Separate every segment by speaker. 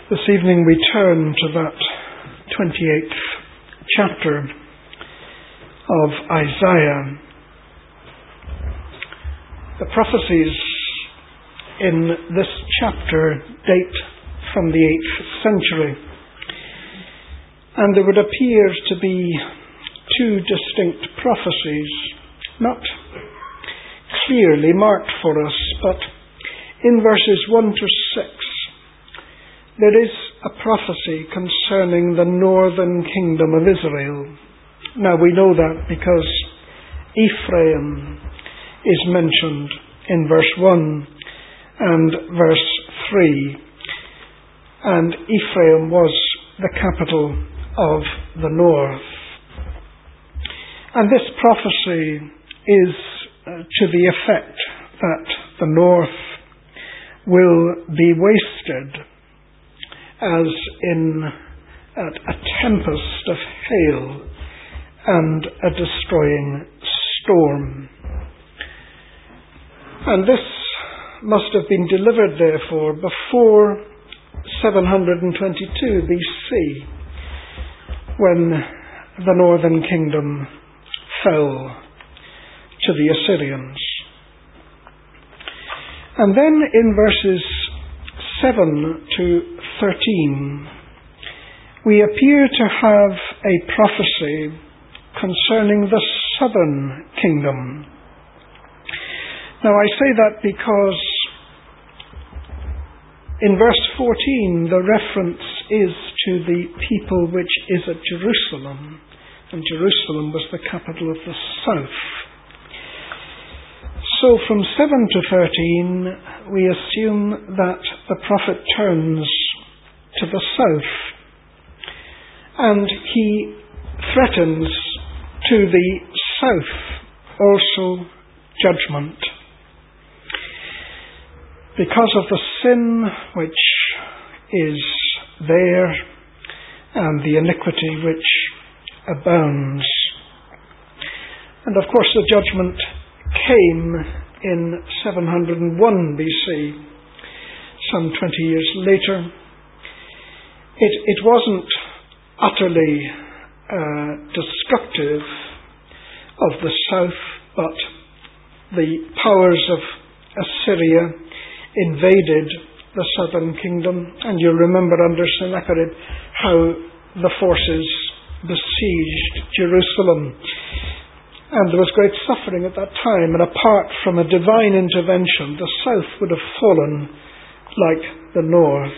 Speaker 1: This evening we turn to that 28th chapter of Isaiah. The prophecies in this chapter date from the 8th century, and there would appear to be two distinct prophecies, not clearly marked for us, but in verses 1 to 6, there is a prophecy concerning the northern kingdom of Israel. Now we know that because Ephraim is mentioned in verse 1 and verse 3, and Ephraim was the capital of the north. And this prophecy is to the effect that the north will be wasted as in a tempest of hail and a destroying storm. And this must have been delivered, therefore, before 722 BC, when the northern kingdom fell to the Assyrians. And then in verses 7 to 13, we appear to have a prophecy concerning the southern kingdom. Now I say that because in verse 14 the reference is to the people which is at Jerusalem, and Jerusalem was the capital of the south. So from 7 to 13 we assume that the prophet turns to the south, and he threatens to the south also judgment, because of the sin which is there and the iniquity which abounds. And of course the judgment came in 701 BC, some 20 years later. It wasn't utterly destructive of the south, but the powers of Assyria invaded the southern kingdom, and you'll remember under Sennacherib how the forces besieged Jerusalem, and there was great suffering at that time, and apart from a divine intervention, the south would have fallen like the north.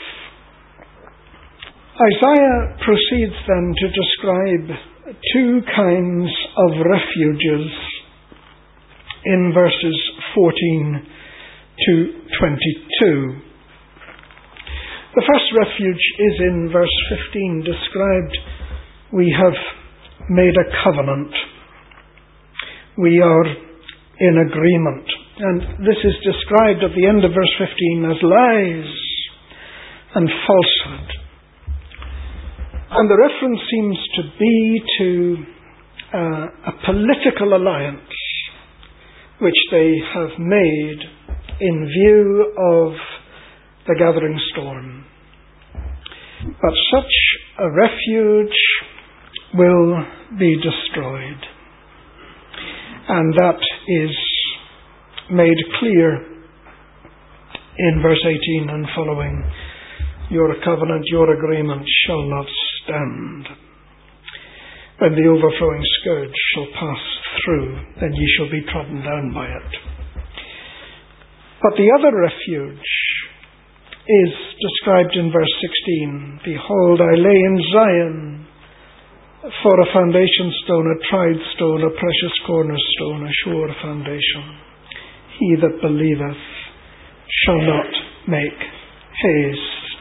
Speaker 1: Isaiah proceeds then to describe two kinds of refuges in verses 14 to 22. The first refuge is in verse 15, described: we have made a covenant. We are in agreement. And this is described at the end of verse 15 as lies and falsehood. And the reference seems to be to a political alliance which they have made in view of the gathering storm. But such a refuge will be destroyed. And that is made clear in verse 18 and following: your covenant, your agreement shall not stand. When the overflowing scourge shall pass through, then ye shall be trodden down by it. But the other refuge is described in verse 16. Behold, I lay in Zion for a foundation stone, a tried stone, a precious cornerstone, a sure foundation. He that believeth shall not make haste.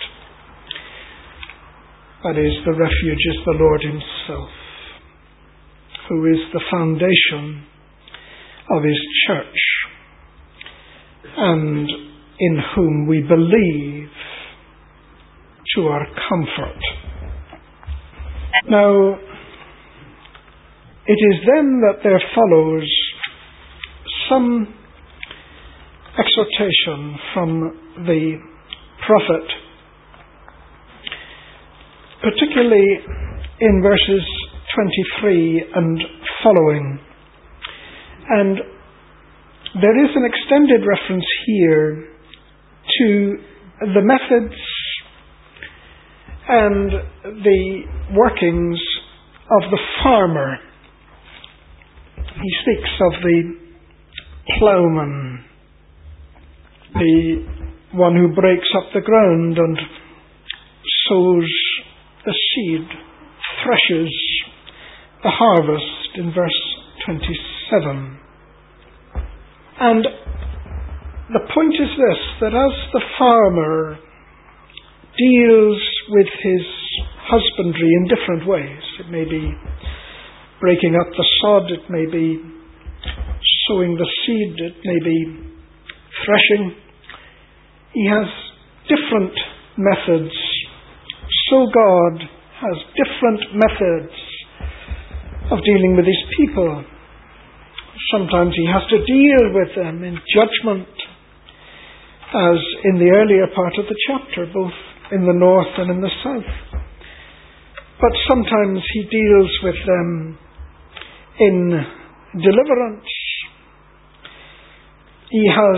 Speaker 1: That is, the refuge is the Lord himself, who is the foundation of his church, and in whom we believe to our comfort. Now, it is then that there follows some exhortation from the prophet particularly in verses 23 and following. And there is an extended reference here to the methods and the workings of the farmer. He speaks of the ploughman, the one who breaks up the ground and sows the seed, threshes the harvest in verse 27. And the point is this, that as the farmer deals with his husbandry in different ways, it may be breaking up the sod, it may be sowing the seed, it may be threshing, he has different methods. So God has different methods of dealing with his people. Sometimes he has to deal with them in judgment, as in the earlier part of the chapter, both in the north and in the south. But sometimes he deals with them in deliverance. He has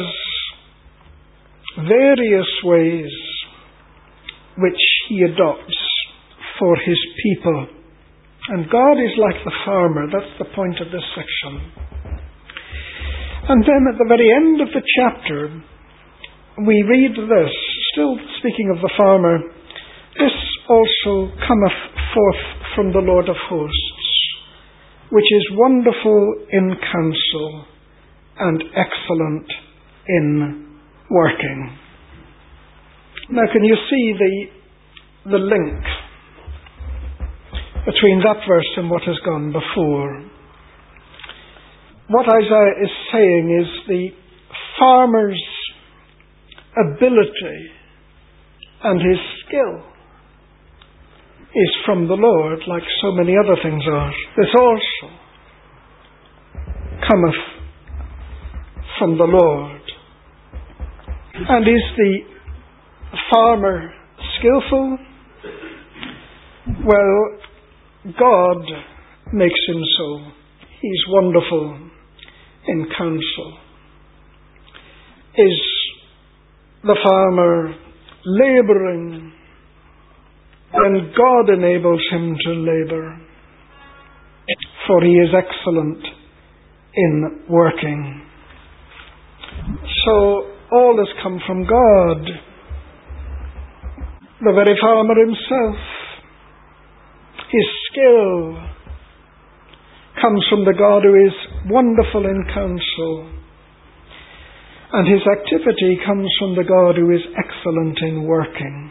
Speaker 1: various ways which he adopts for his people. And God is like the farmer. That's the point of this section. And then at the very end of the chapter, we read this, still speaking of the farmer, "This also cometh forth from the Lord of hosts, which is wonderful in counsel and excellent in working." Now, can you see the link between that verse and what has gone before? What Isaiah is saying is the farmer's ability and his skill is from the Lord, like so many other things are. This also cometh from the Lord. And is the farmer skillful? Well, God makes him so. He's wonderful in counsel. Is the farmer labouring? Then God enables him to labour, for he is excellent in working. So all has come from God. The very farmer himself, his skill comes from the God who is wonderful in counsel, and his activity comes from the God who is excellent in working.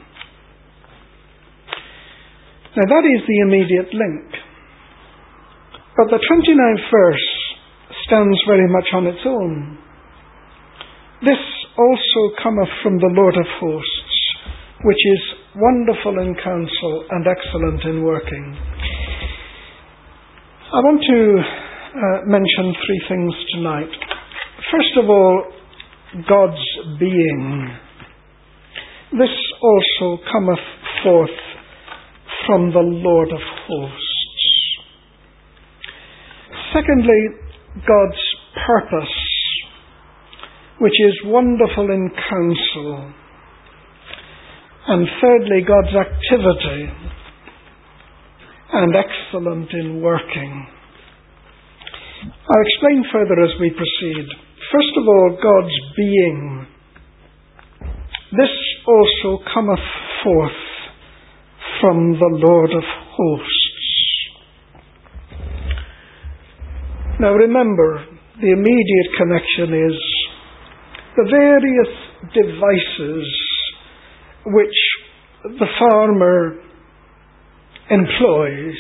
Speaker 1: Now that is the immediate link. But the 29th verse stands very much on its own. "This also cometh from the Lord of hosts, which is wonderful in counsel and excellent in working." I want to mention three things tonight. First of all, God's being. "This also cometh forth from the Lord of hosts." Secondly, God's purpose, which is wonderful in counsel. And thirdly, God's activity and excellent in working. I'll explain further as we proceed. First of all, God's being. "This also cometh forth from the Lord of hosts." Now remember, the immediate connection is the various devices which the farmer employs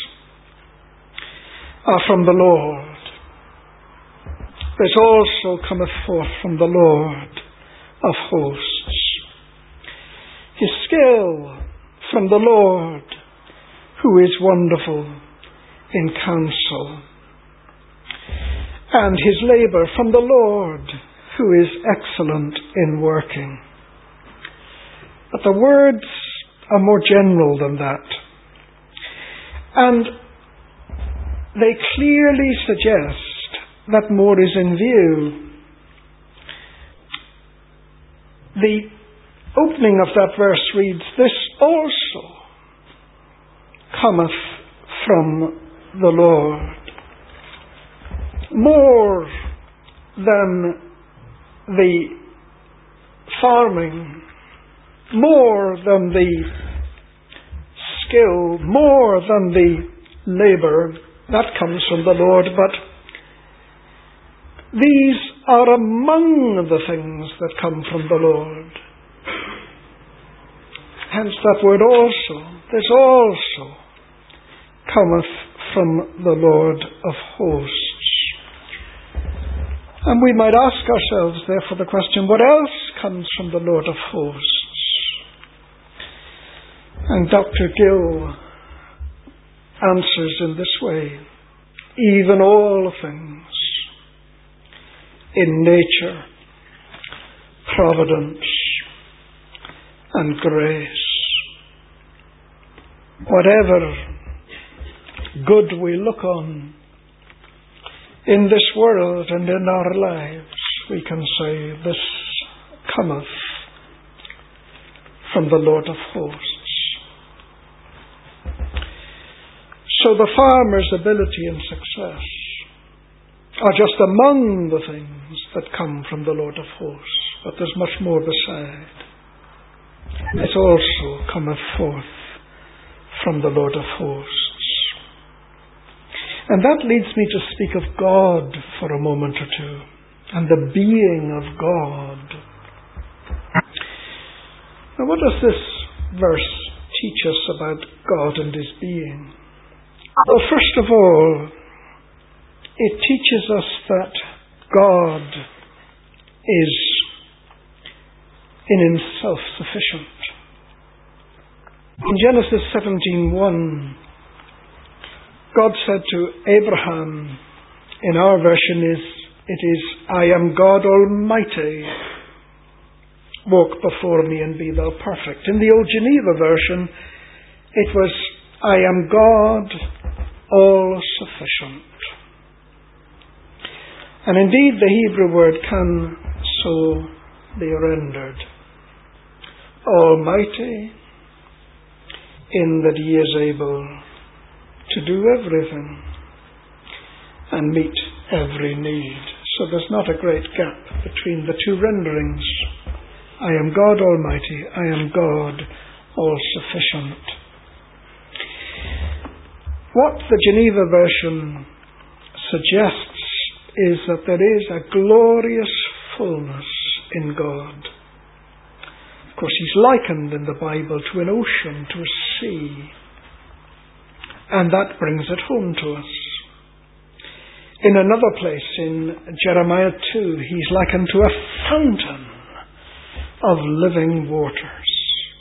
Speaker 1: are from the Lord. "This also cometh forth from the Lord of hosts." His skill from the Lord, who is wonderful in counsel. And his labour from the Lord, who is excellent in working. But the words are more general than that. And they clearly suggest that more is in view. The opening of that verse reads, "This also cometh from the Lord." More than the farming, more than the skill, more than the labour, that comes from the Lord, but these are among the things that come from the Lord. Hence that word also, this also cometh from the Lord of hosts. And we might ask ourselves, therefore, the question, what else comes from the Lord of hosts? And Dr. Gill answers in this way: even all things in nature, providence, and grace. Whatever good we look on in this world and in our lives, we can say, this cometh from the Lord of hosts. So the farmer's ability and success are just among the things that come from the Lord of hosts, but there's much more beside. It also cometh forth from the Lord of hosts. And that leads me to speak of God for a moment or two, and the being of God. Now, what does this verse teach us about God and His being? Well, first of all, it teaches us that God is in Himself sufficient. In Genesis 17:1, God said to Abraham, in our version it is, "I am God Almighty, walk before me and be thou perfect." In the Old Geneva version, it was, "I am God all-sufficient." And indeed, the Hebrew word can so be rendered. Almighty, in that He is able to do everything and meet every need. So there's not a great gap between the two renderings. I am God Almighty, I am God all-sufficient. What the Geneva version suggests is that there is a glorious fullness in God. Of course, He's likened in the Bible to an ocean, to a sea. And that brings it home to us. In another place, in Jeremiah 2, He's likened to a fountain of living waters.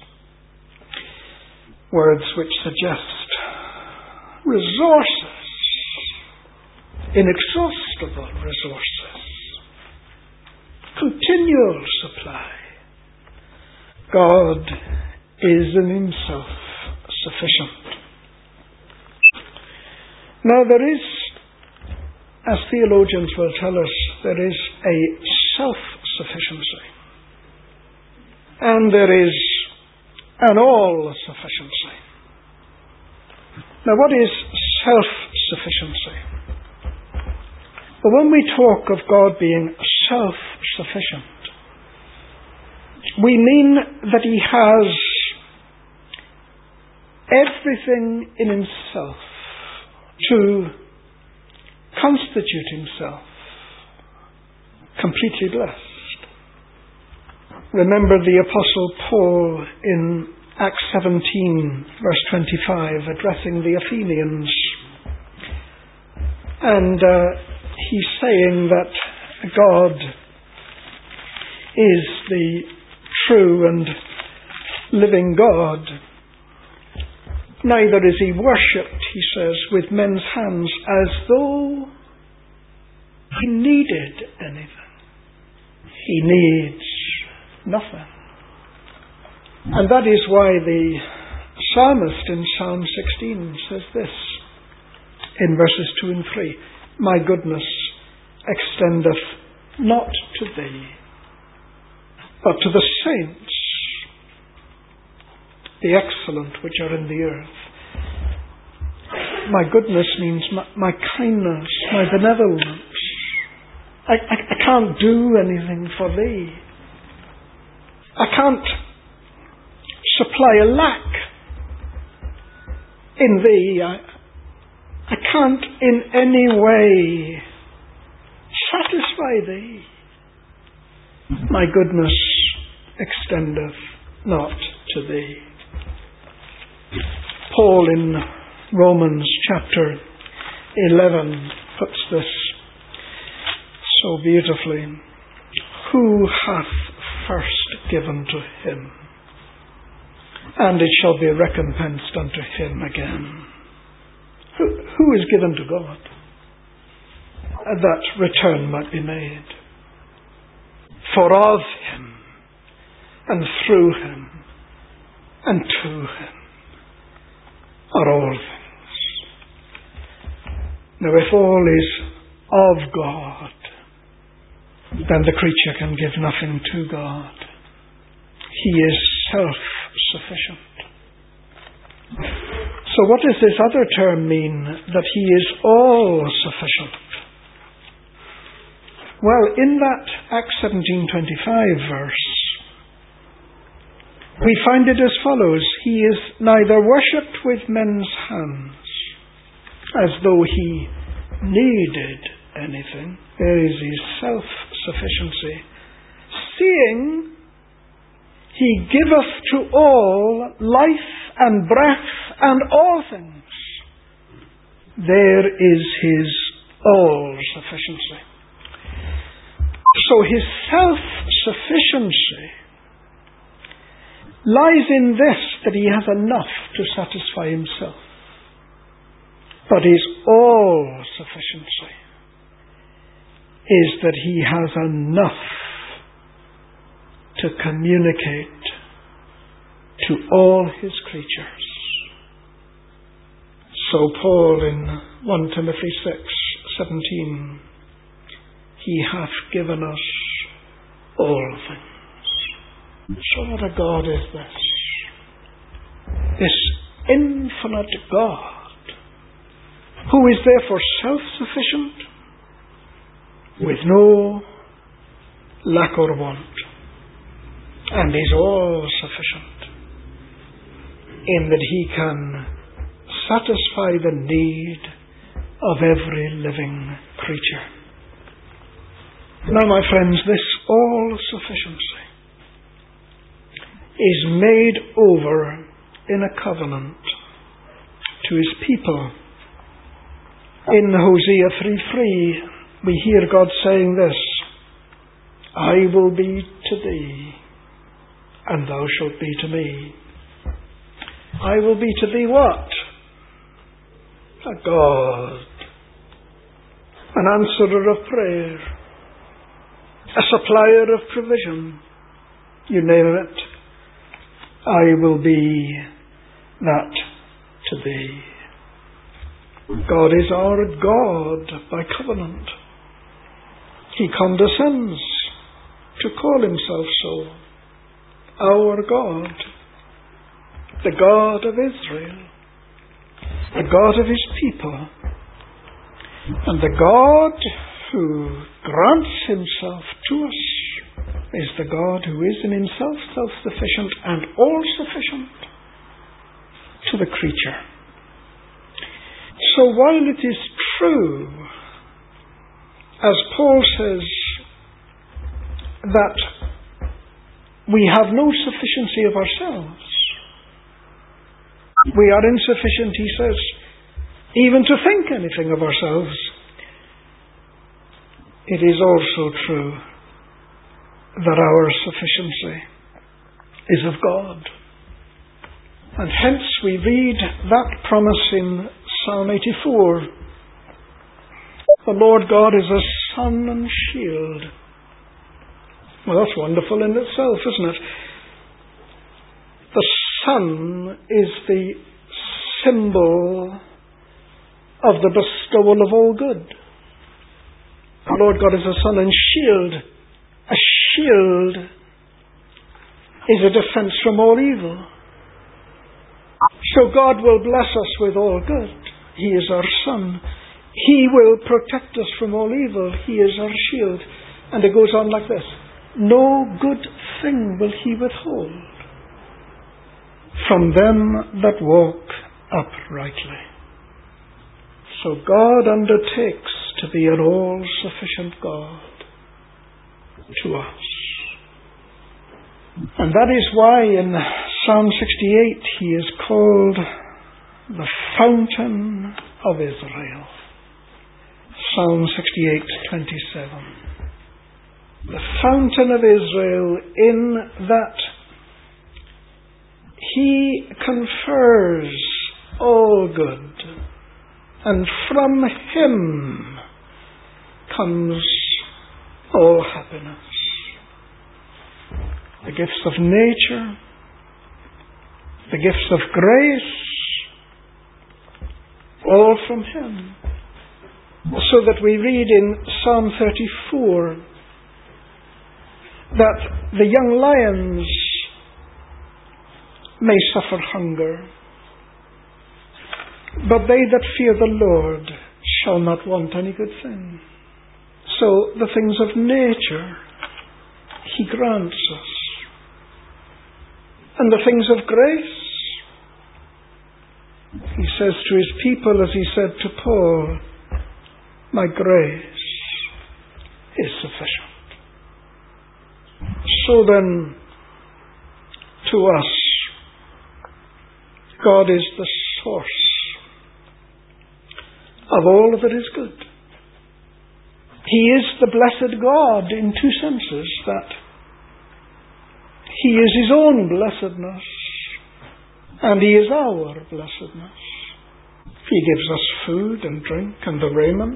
Speaker 1: Words which suggest resources, inexhaustible resources, continual supply. God is in Himself sufficient. Now there is, as theologians will tell us, there is a self-sufficiency. And there is an all-sufficiency. Now what is self-sufficiency? Well, when we talk of God being self-sufficient, we mean that He has everything in Himself to constitute Himself completely blessed. Remember the Apostle Paul in Acts 17, verse 25, addressing the Athenians. And he's saying that God is the true and living God. Neither is He worshipped, he says, with men's hands as though He needed anything. He needs nothing. And that is why the psalmist in Psalm 16 says this in verses 2 and 3. My goodness extendeth not to thee, but to the saints, the excellent which are in the earth. My goodness means my kindness, my benevolence. I can't do anything for thee. I can't supply a lack in thee. I can't in any way satisfy thee. My goodness extendeth not to thee. Paul in Romans chapter 11 puts this so beautifully. Who hath first given to him, and it shall be recompensed unto him again. Who is given to God, that return might be made? For of him, and through him, and to him are all things. Now if all is of God, then the creature can give nothing to God. He is self-sufficient. So what does this other term mean, that he is all-sufficient? Well, in that Acts 17:25 verse, we find it as follows. He is neither worshipped with men's hands, as though he needed anything. There is his self-sufficiency. Seeing he giveth to all life and breath and all things. There is his all-sufficiency. So his self-sufficiency lies in this, that he has enough to satisfy himself. But his all-sufficiency is that he has enough to communicate to all his creatures. So Paul in 1 Timothy 6:17, he hath given us all things. So what a God is this? This infinite God, who is therefore self-sufficient, with no lack or want, and is all-sufficient, in that he can satisfy the need of every living creature. Now, my friends, this all-sufficiency is made over in a covenant to his people. In Hosea 3:3, we hear God saying this, I will be to thee, and thou shalt be to me. I will be to thee what? A God, an answerer of prayer, a supplier of provision, you name it. I will be that to thee. God is our God by covenant. He condescends to call himself so. Our God, the God of Israel, the God of his people, and the God who grants himself to us is the God who is in himself self-sufficient and all-sufficient to the creature. So while it is true, as Paul says, that we have no sufficiency of ourselves, we are insufficient, he says, even to think anything of ourselves, it is also true that our sufficiency is of God. And hence we read that promise in Psalm 84. The Lord God is a sun and shield. Well, that's wonderful in itself, isn't it? The Son is the symbol of the bestowal of all good. The Lord God is a sun and shield. A shield is a defense from all evil. So God will bless us with all good. He is our sun. He will protect us from all evil. He is our shield. And it goes on like this. No good thing will He withhold from them that walk uprightly. So God undertakes to be an all-sufficient God to us. And that is why in Psalm 68 He is called the Fountain of Israel. Psalm 68:27. The Fountain of Israel, in that He confers all good, and from Him comes all happiness. The gifts of nature, the gifts of grace, all from Him. So that we read in Psalm 34 that the young lions may suffer hunger, but they that fear the Lord shall not want any good thing. So the things of nature He grants us. And the things of grace, He says to His people, as He said to Paul, my grace is sufficient. So then, to us, God is the source of all that is good. He is the blessed God in two senses, that He is His own blessedness and He is our blessedness. He gives us food and drink and the raiment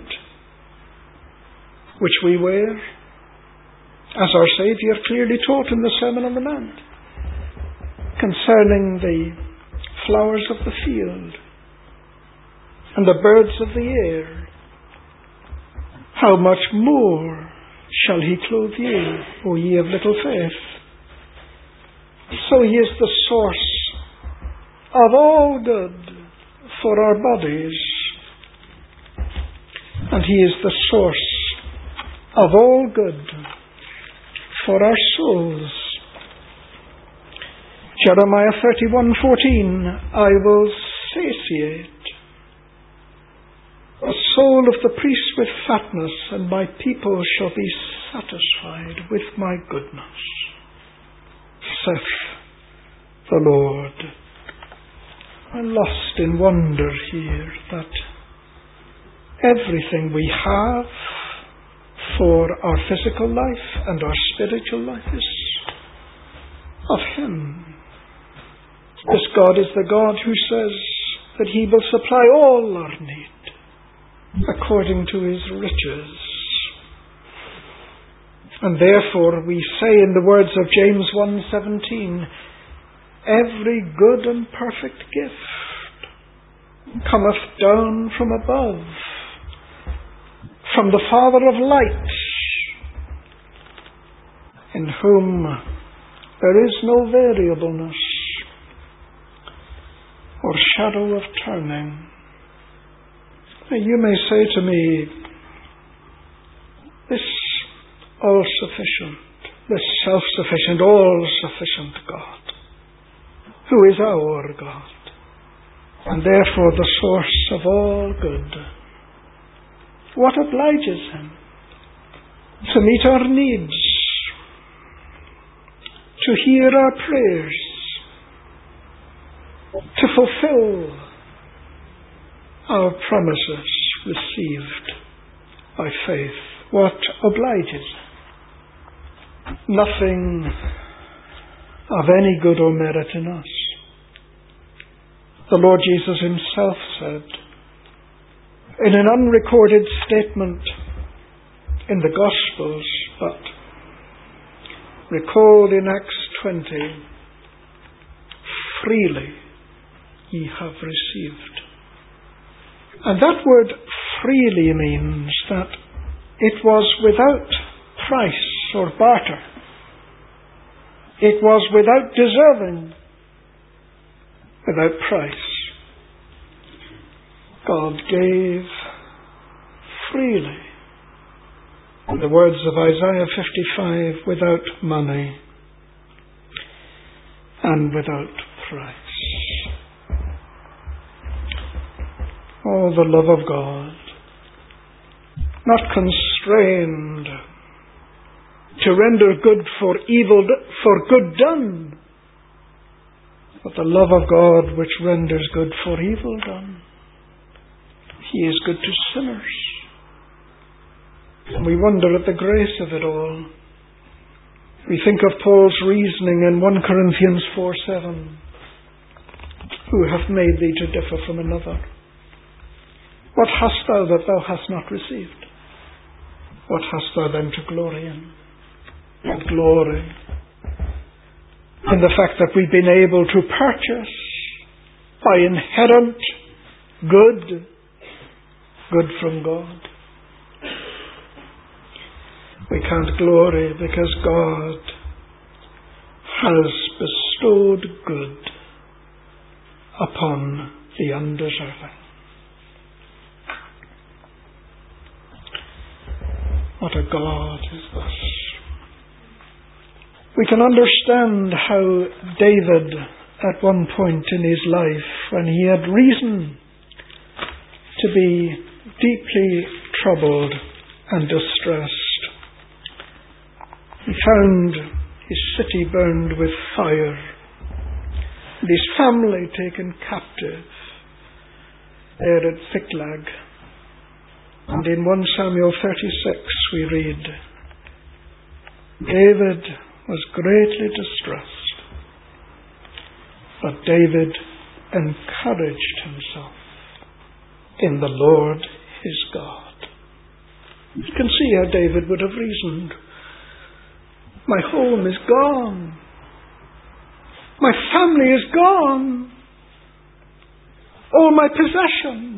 Speaker 1: which we wear, as our Saviour clearly taught in the Sermon on the Mount, concerning the flowers of the field and the birds of the air. How much more shall He clothe you, O ye of little faith? So He is the source of all good for our bodies, and He is the source of all good for our souls. Jeremiah 31:14, I will satiate the soul of the priest with fatness, and my people shall be satisfied with my goodness, saith the Lord. I'm lost in wonder here that everything we have for our physical life and our spiritual life is of Him. This God is the God who says that He will supply all our need according to His riches. And therefore we say in the words of James 1:17, every good and perfect gift cometh down from above, from the Father of lights, in whom there is no variableness or shadow of turning. You may say to me, this all-sufficient, this self-sufficient, all-sufficient God, who is our God, and therefore the source of all good, what obliges Him to meet our needs, to hear our prayers, to fulfill our promises received by faith? What obliges? Nothing of any good or merit in us. The Lord Jesus Himself said, in an unrecorded statement in the Gospels, but recalled in Acts 20, freely ye have received. And that word freely means that it was without price or barter. It was without deserving, without price. God gave freely. In the words of Isaiah 55, without money and without price. Oh, the love of God, not constrained to render good for evil, for good done, but the love of God which renders good for evil done. He is good to sinners. And we wonder at the grace of it all. We think of Paul's reasoning in 1 Corinthians 4:7. Who hath made thee to differ from another? What hast thou that thou hast not received? What hast thou then to glory in? And glory in the fact that we've been able to purchase by inherent good from God. We can't glory because God has bestowed good upon the undeserving. What a God is this. We can understand how David, at one point in his life, when he had reason to be deeply troubled and distressed, he found his city burned with fire and his family taken captive there at Ziklag. And in 1 Samuel 36 we read, David was greatly distressed, but David encouraged himself in the Lord his God. You can see how David would have reasoned. My home is gone. My family is gone. All my possessions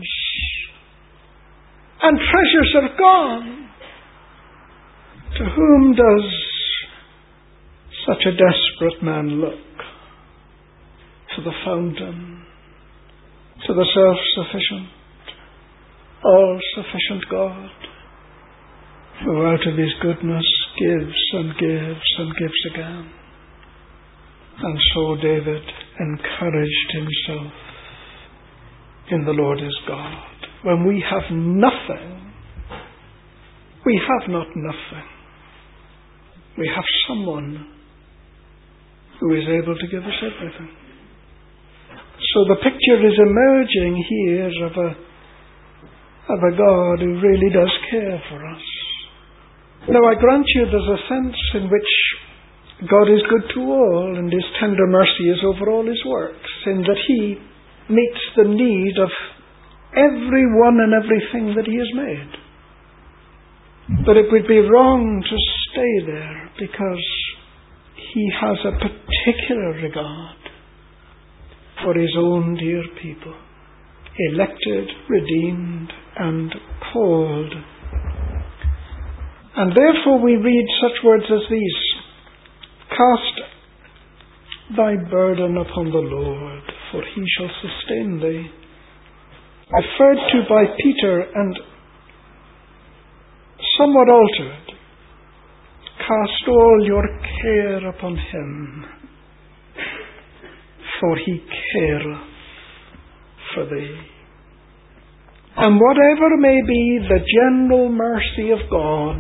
Speaker 1: and treasures are gone. To whom does such a desperate man look? To the fountain, to the self-sufficient, all-sufficient God, who out of his goodness gives and gives and gives again. And so David encouraged himself in the Lord his God. When we have nothing, we have not nothing. We have someone who is able to give us everything. So the picture is emerging here of a God who really does care for us. Now I grant you there's a sense in which God is good to all and his tender mercy is over all his works, in that he meets the need of everyone and everything that he has made. But it would be wrong to stay there, because he has a particular regard for his own dear people, elected, redeemed, and called. And therefore we read such words as these: Cast thy burden upon the Lord, for he shall sustain thee. Referred to by Peter and somewhat altered. Cast all your care upon him, for he careth for thee. And whatever may be the general mercy of God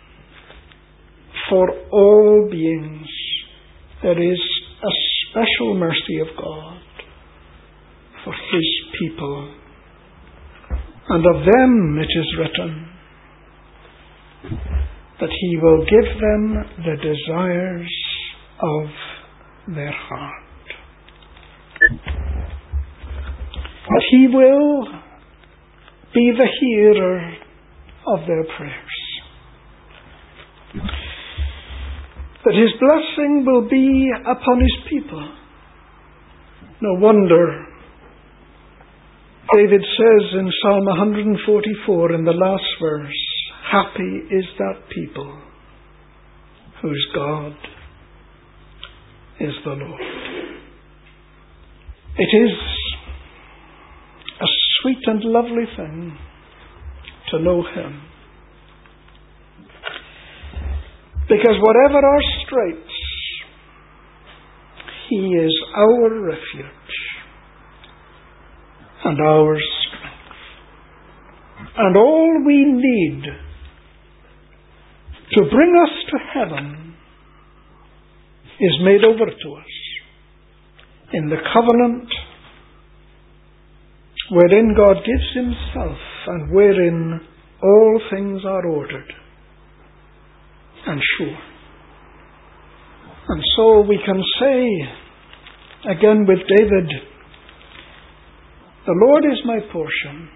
Speaker 1: for all beings, there is a special mercy of God for his people. And of them it is written that he will give them the desires of their heart. That he will be the hearer of their prayers. That his blessing will be upon his people. No wonder David says in Psalm 144 in the last verse, happy is that people whose God is the Lord. It is a sweet and lovely thing to know Him. Because whatever our straits, He is our refuge and our strength. And all we need to bring us to heaven is made over to us in the covenant wherein God gives Himself and wherein all things are ordered and sure. And so we can say again with David, the Lord is my portion,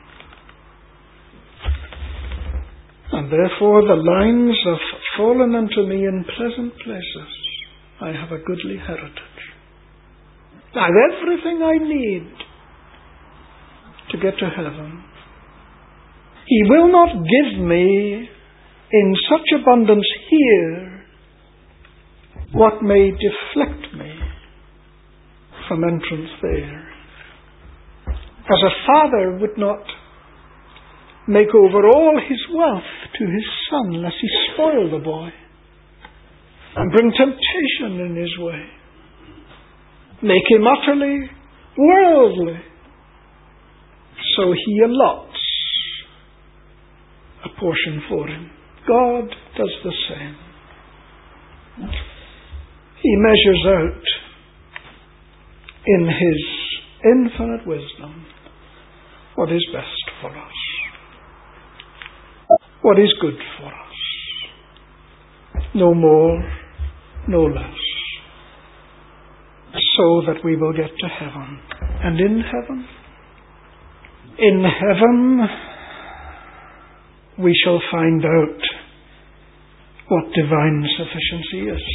Speaker 1: and therefore the lines have fallen unto me in pleasant places. I have a goodly heritage. I have everything I need to get to heaven. He will not give me in such abundance here what may deflect me from entrance there. As a father would not make over all his wealth to his son lest he spoil the boy and bring temptation in his way, make him utterly worldly, so He allots a portion for him. God does the same. He measures out in His infinite wisdom what is best for us, what is good for us, no more, no less, so that we will get to heaven. And in heaven, we shall find out what divine sufficiency is.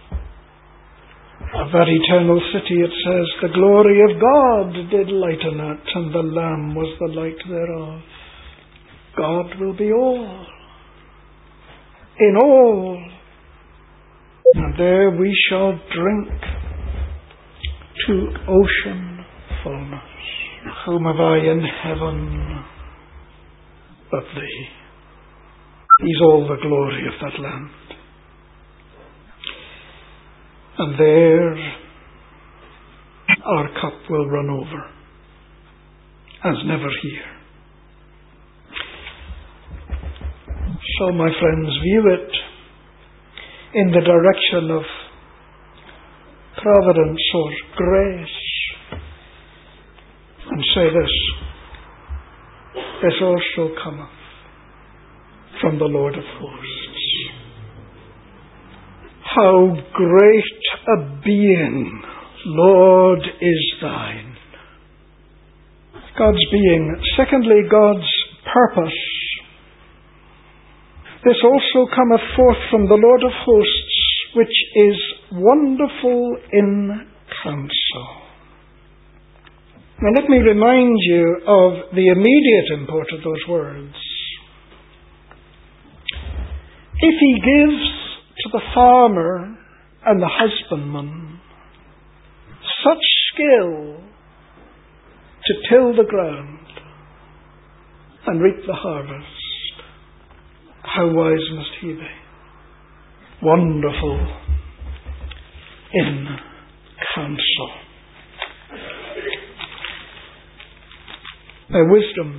Speaker 1: Of that eternal city it says, the glory of God did lighten it, and the Lamb was the light thereof. God will be all, in all, and there we shall drink to ocean fullness. Whom have I in heaven but Thee? He's all the glory of that land. And there our cup will run over as never here. So, my friends, view it in the direction of providence or grace and say this also cometh from the Lord of hosts. How great a being, Lord, is Thine. God's being. Secondly, God's purpose. This also cometh forth from the Lord of hosts, which is wonderful in counsel. Now let me remind you of the immediate import of those words. If He gives to the farmer and the husbandman such skill to till the ground and reap the harvest, how wise must he be? Wonderful in counsel. Now, wisdom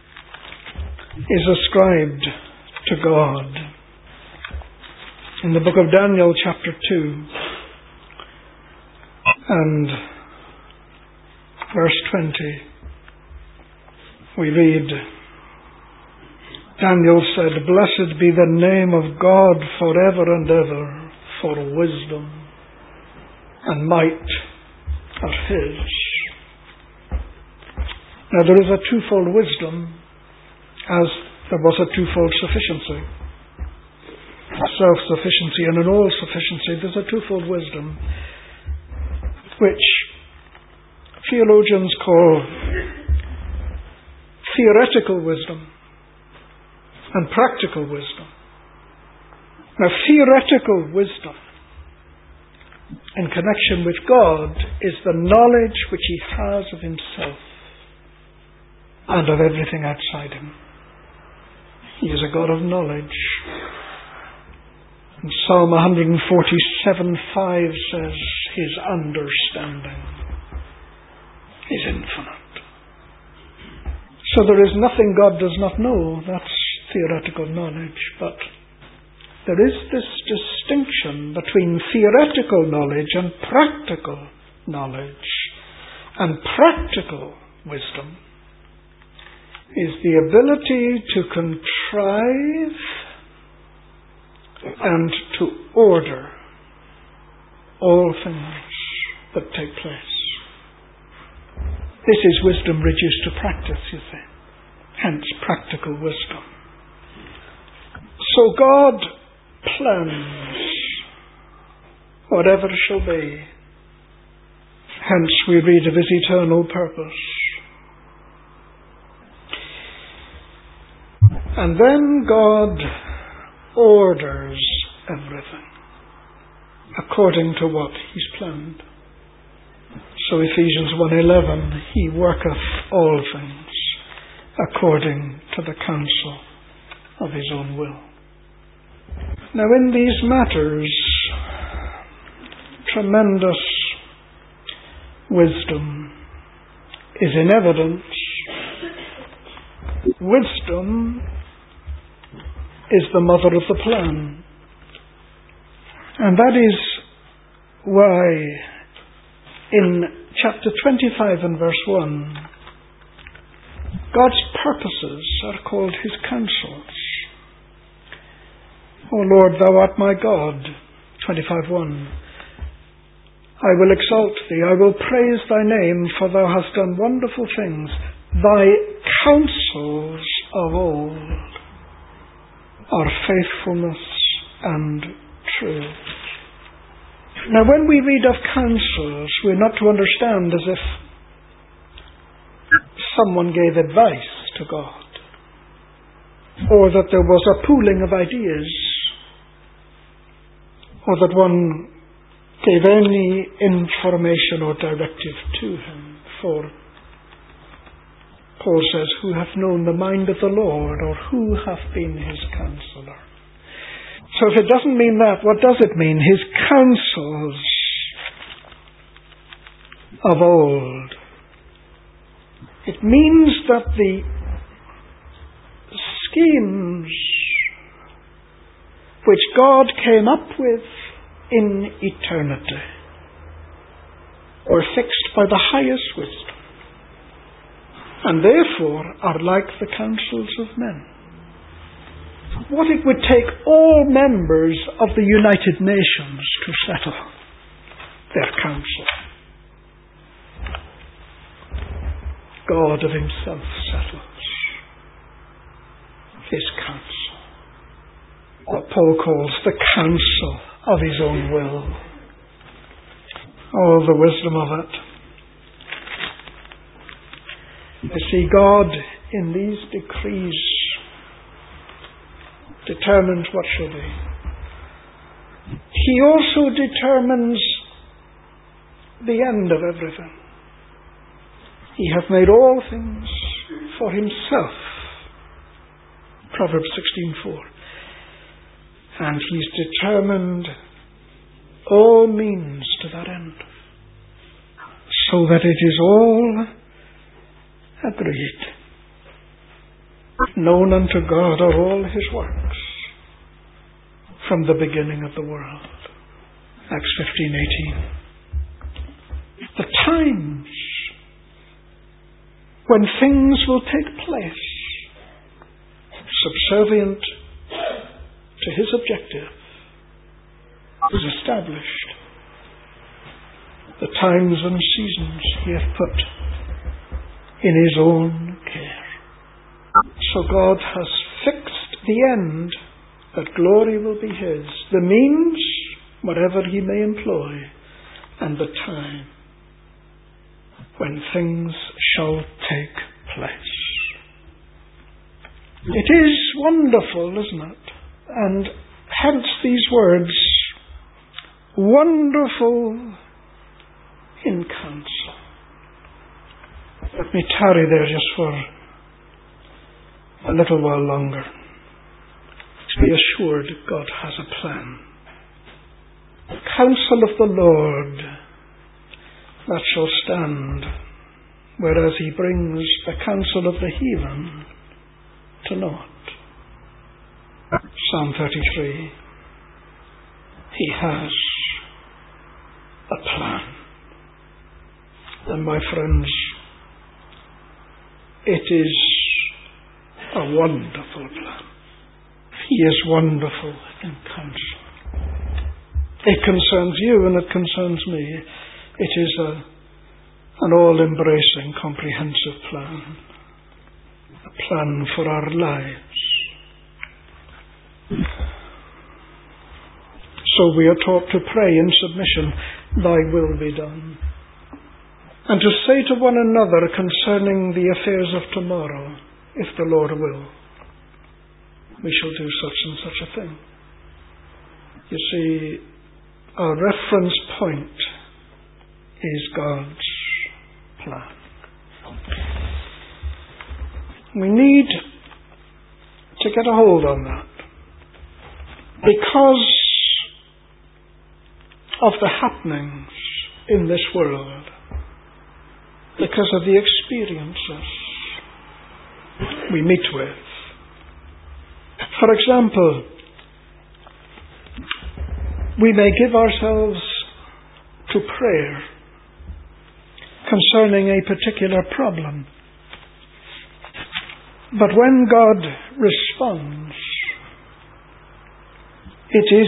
Speaker 1: is ascribed to God. In the book of Daniel, chapter 2, and verse 20, we read, Daniel said, Blessed be the name of God forever and ever, for wisdom and might are His. Now there is a twofold wisdom, as there was a twofold sufficiency. Self-sufficiency and an all-sufficiency. There's a twofold wisdom, which theologians call theoretical wisdom and practical wisdom. Now, theoretical wisdom in connection with God is the knowledge which He has of Himself and of everything outside Him. He is a God of knowledge. And Psalm 147:5 says, His understanding is infinite. So there is nothing God does not know. That's theoretical knowledge. But there is this distinction between theoretical knowledge and practical knowledge. And practical wisdom is the ability to contrive and to order all things that take place. This is wisdom reduced to practice, you see. Hence practical wisdom. So God plans whatever shall be. Hence we read of His eternal purpose. And then God orders everything according to what He's planned. So Ephesians 1:11, He worketh all things according to the counsel of His own will. Now in these matters, tremendous wisdom is in evidence. Wisdom is the mother of the plan. And that is why in chapter 25 and verse 1, God's purposes are called His counsels. O Lord, Thou art my God. 25:1. I will exalt Thee, I will praise Thy name, for Thou hast done wonderful things. Thy counsels of old are faithfulness and truth. Now when we read of counsels, we're not to understand as if someone gave advice to God, or that there was a pooling of ideas, or that one gave any information or directive to Him. For Paul says, who hath known the mind of the Lord, or who hath been His counselor? So if it doesn't mean that, what does it mean? His counsels of old. It means that the schemes which God came up with in eternity were fixed by the highest wisdom, and therefore are like the counsels of men. What it would take all members of the United Nations to settle their counsel. God of Himself settles His counsel. What Paul calls the counsel of His own will. Oh, the wisdom of it. You see, God in these decrees determines what shall be. He also determines the end of everything. He hath made all things for Himself. Proverbs 16:4. And He's determined all means to that end, so that it is all agreed. Known unto God are all His works from the beginning of the world. Acts 15:18. The times when things will take place subservient to His objective is established. The times and seasons He hath put in His own care. So God has fixed the end, that glory will be His, the means, whatever He may employ, and the time. when things shall take place. It is wonderful, isn't it? And hence these words, wonderful in counsel. Let me tarry there just for a little while longer. Be assured God has a plan. The counsel of the Lord that shall stand, whereas he brings the counsel of the heathen to naught. Psalm 33. He has a plan. And my friends, it is a wonderful plan. He is wonderful in counsel. It concerns you and it concerns me. It is an all-embracing, comprehensive plan. A plan for our lives. So we are taught to pray in submission, thy will be done. And to say to one another concerning the affairs of tomorrow, if the Lord will, we shall do such and such a thing. You see, our reference point is God's plan. We need to get a hold on that. Because of the happenings in this world, because of the experiences we meet with. For example, we may give ourselves to prayer concerning a particular problem. But when God responds, it is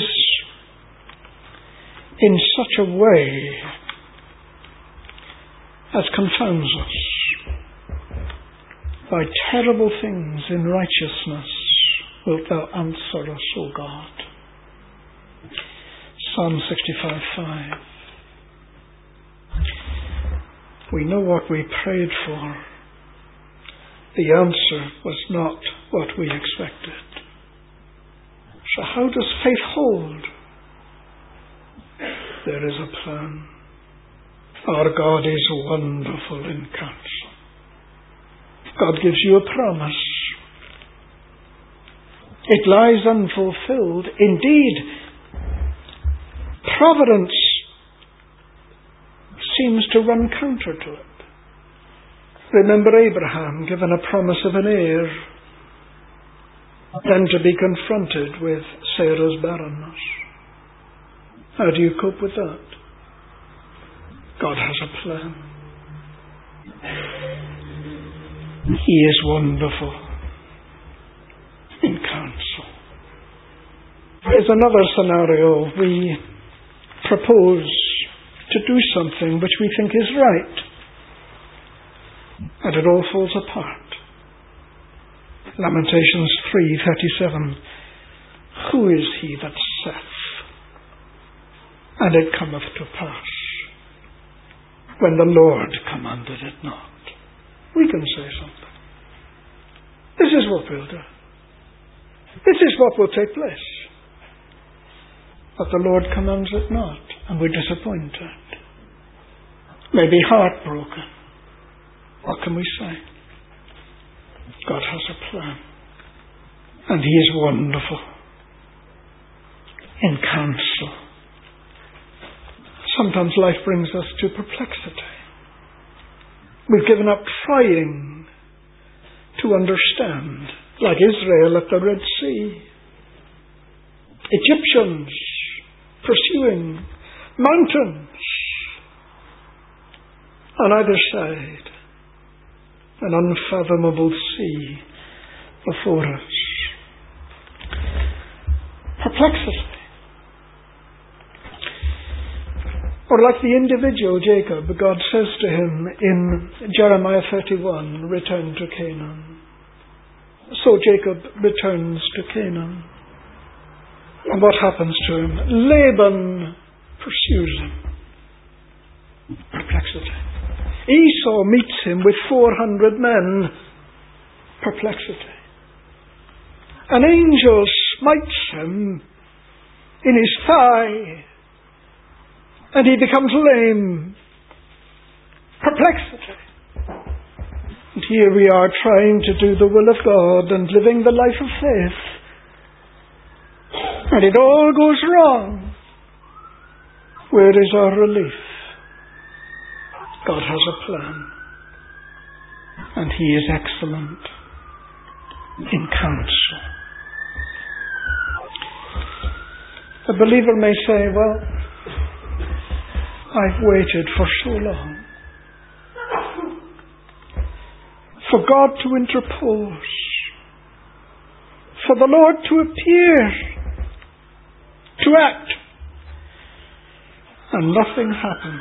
Speaker 1: in such a way as confounds us. By terrible things in righteousness wilt thou answer us, O God. Psalm 65:5. We know what we prayed for. The answer was not what we expected. So how does faith hold? There is a plan. Our God is wonderful in counsel. God gives you a promise. It lies unfulfilled. Indeed, providence seems to run counter to it. Remember Abraham given a promise of an heir, then to be confronted with Sarah's barrenness. How do you cope with that? God has a plan. He is wonderful in counsel. There is another scenario. We propose to do something which we think is right, and it all falls apart. Lamentations 3:37. Who is he that saith, and it cometh to pass, when the Lord commanded it not? We can say something. This is what we'll do. This is what will take place. But the Lord commands it not, and we're disappointed. Maybe heartbroken. What can we say? God has a plan. And He is wonderful in counsel. Sometimes life brings us to perplexity. We've given up trying to understand, like Israel at the Red Sea. Egyptians pursuing mountains on either side. An unfathomable sea before us. Perplexity. Or like the individual Jacob, God says to him in Jeremiah 31, return to Canaan. So Jacob returns to Canaan. And what happens to him? Laban pursues him. Perplexity. Esau meets him with 400 men. Perplexity. An angel smites him in his thigh, and he becomes lame. Perplexity. And here we are trying to do the will of God and living the life of faith, and it all goes wrong. Where is our relief? God has a plan, and He is excellent in counsel. The believer may say, well, I've waited for so long for God to interpose, for the Lord to appear, to act, and nothing happens.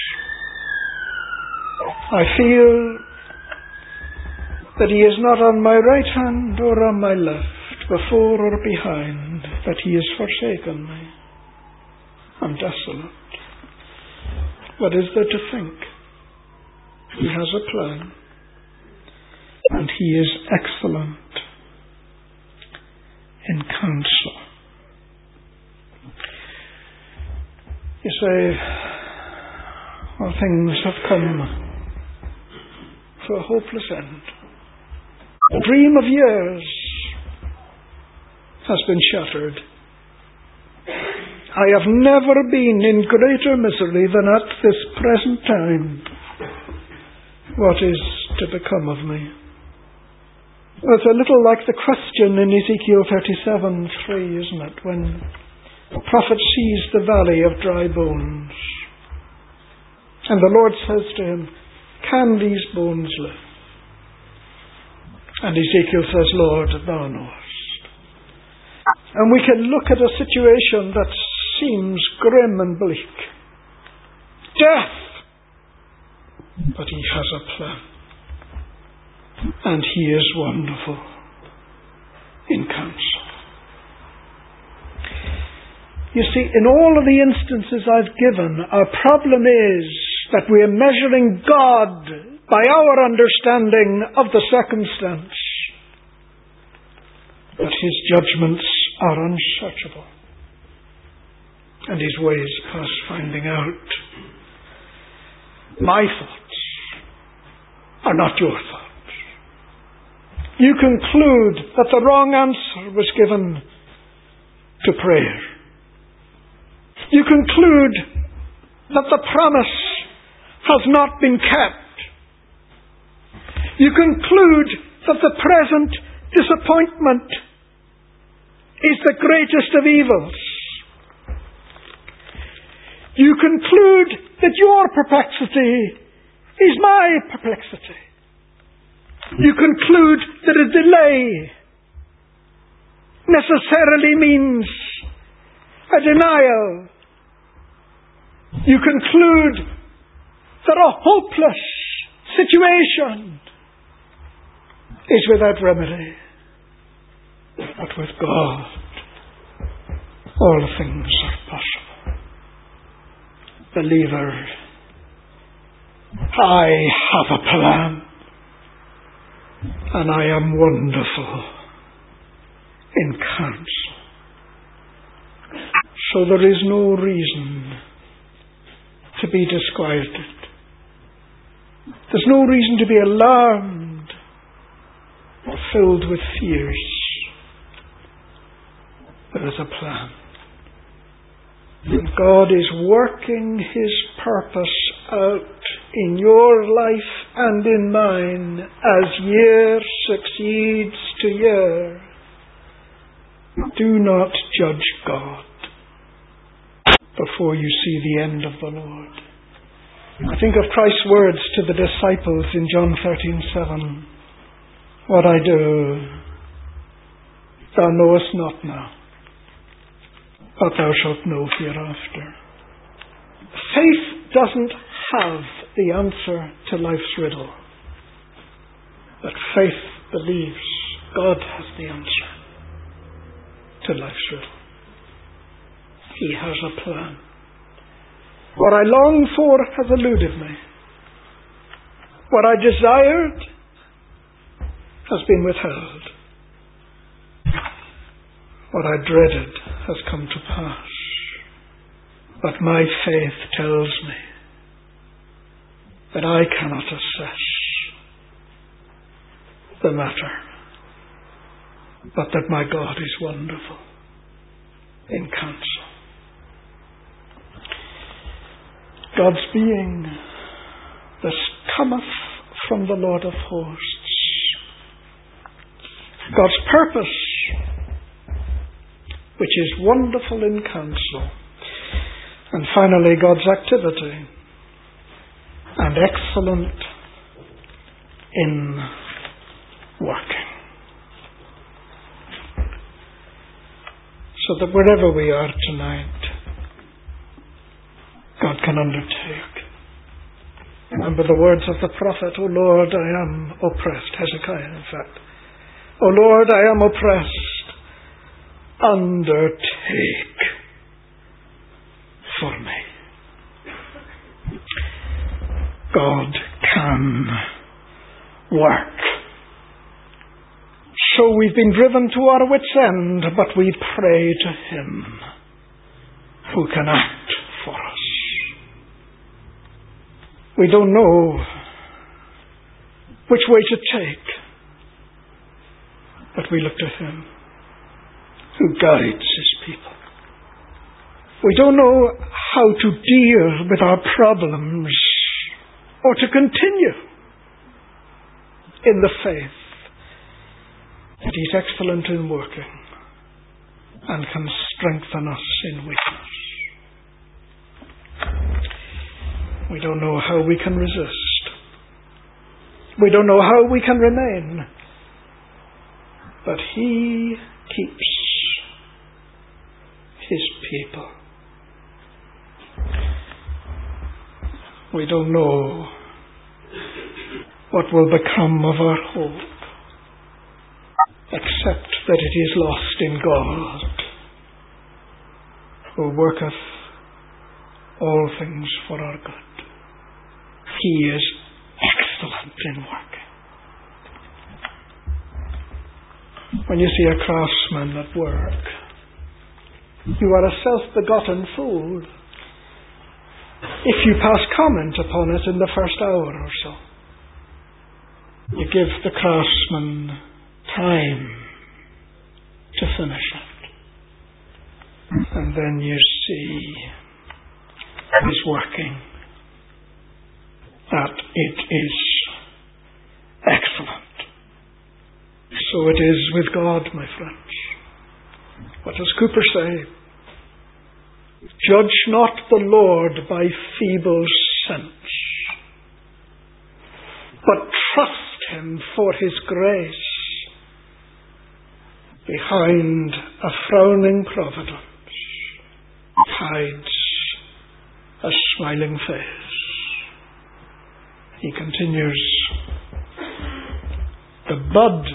Speaker 1: I feel that He is not on my right hand or on my left, before or behind, that He has forsaken me. I'm desolate. What is there to think? He has a plan, and He is excellent in counsel. You say, well, things have come to a hopeless end. The dream of years has been shattered. I have never been in greater misery than at this present time. What is to become of me? It's a little like the question in Ezekiel 37:3, isn't it? When the prophet sees the valley of dry bones, and the Lord says to him, can these bones live? And Ezekiel says, Lord, thou knowest. And we can look at a situation that seems grim and bleak. Death! But He has a plan. And He is wonderful in counsel. You see, in all of the instances I've given, our problem is that we are measuring God by our understanding of the circumstance. But His judgments are unsearchable, and His ways past finding out. My thoughts are not your thoughts. You conclude that the wrong answer was given to prayer. You conclude that the promise has not been kept. You conclude that the present disappointment is the greatest of evils. You conclude that your perplexity is my perplexity. You conclude that a delay necessarily means a denial. You conclude that a hopeless situation is without remedy. But with God, all things are possible. Believer, I have a plan, and I am wonderful in counsel. So there is no reason to be disquieted. There's no reason to be alarmed or filled with fears. There is a plan. And God is working His purpose out in your life and in mine as year succeeds to year. Do not judge God before you see the end of the Lord. I think of Christ's words to the disciples in John 13:7. What I do, thou knowest not now, but thou shalt know hereafter. Faith doesn't have the answer to life's riddle, but faith believes God has the answer to life's riddle. He has a plan. What I long for has eluded me. What I desired has been withheld. What I dreaded has come to pass. But my faith tells me that I cannot assess the matter, but that my God is wonderful in counsel. God's being, this cometh from the Lord of hosts. God's purpose, which is wonderful in counsel. And finally, God's activity, and excellent in working. So that wherever we are tonight, God can undertake. Remember the words of the prophet, O Lord, I am oppressed. Hezekiah, in fact. O Lord, I am oppressed. Undertake for me. God can work. So we've been driven to our wits' end, but we pray to Him who can act for us. We don't know which way to take, but we look to Him who guides His people. We don't know how to deal with our problems or to continue in the faith. But He's excellent in working and can strengthen us in weakness. We don't know how we can resist. We don't know how we can remain. But He keeps His people. We don't know what will become of our hope, except that it is lost in God, who worketh all things for our good. He is excellent in working. When you see a craftsman at work, you are a self-begotten fool if you pass comment upon it in the first hour or so. You give the craftsman time to finish it. And then you see His working, that it is excellent. So it is with God, my friends. What does Cooper say? Judge not the Lord by feeble sense, but trust Him for His grace. Behind a frowning providence hides a smiling face. He continues, the bud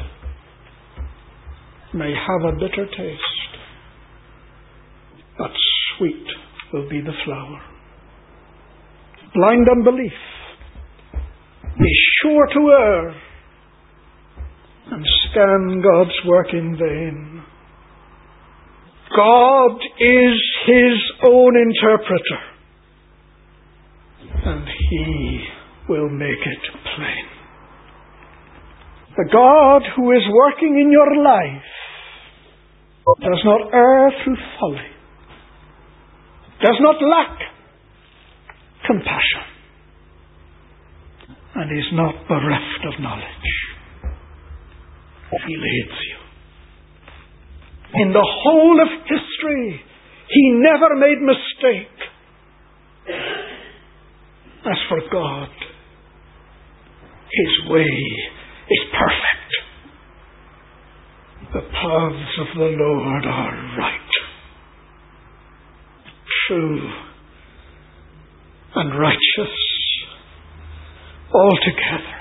Speaker 1: may have a bitter taste, but sweet will be the flower. Blind unbelief is sure to err and scan God's work in vain. God is His own interpreter, and He will make it plain. The God who is working in your life does not err through folly, does not lack compassion, and is not bereft of knowledge. He leads you. In the whole of history, He never made mistake. As for God, His way is perfect. The paths of the Lord are right, true, and righteous altogether.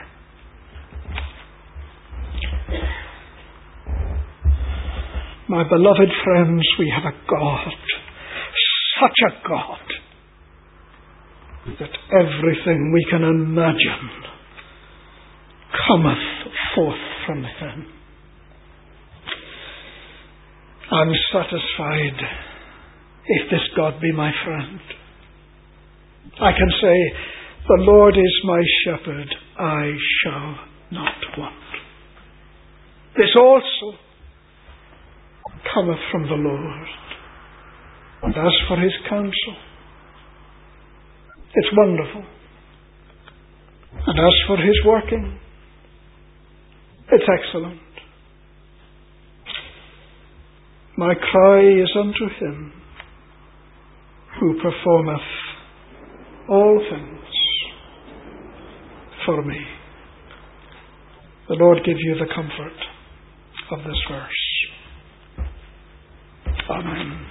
Speaker 1: My beloved friends, we have a God, such a God, that everything we can imagine cometh forth from him. I'm satisfied if this God be my friend. I can say, the Lord is my shepherd, I shall not want. This also cometh from the Lord. And as for his counsel, it's wonderful. And as for his working, it's excellent. My cry is unto him who performeth all things for me. The Lord give you the comfort of this verse. Amen.